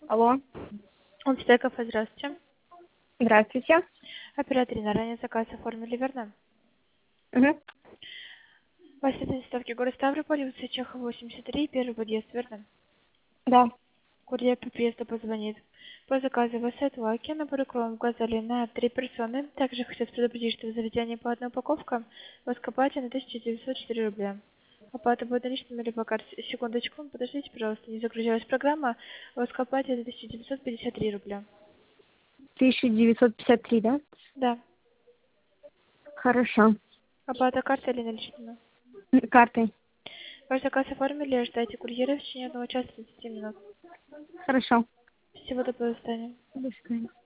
Алло, Омстеков, здравствуйте. здравствуйте. Оператор на ранее заказ оформили, верно? Угу. Вася доставки город Ставрополь, улица Чехова, 83, первый подъезд, верно? Да. Курьер по приезду позвонит. По заказу вас Лаки на Бурыкровом указали на 3 персоны. Также хотят предупредить, что в заведении по одной упаковке вы скопаете на 1904 рубля. Оплата будет наличными или по карте. Секундочку, подождите, пожалуйста, не загрузилась программа. Вы скопаете 1953 рубля. 1953, да? Да. Хорошо. Оплата картой или наличными? Картой. Ваш заказ оформили, ждайте курьера в течение 1 часа 30 минут. Хорошо. Всего доброго, до свидания. До свидания.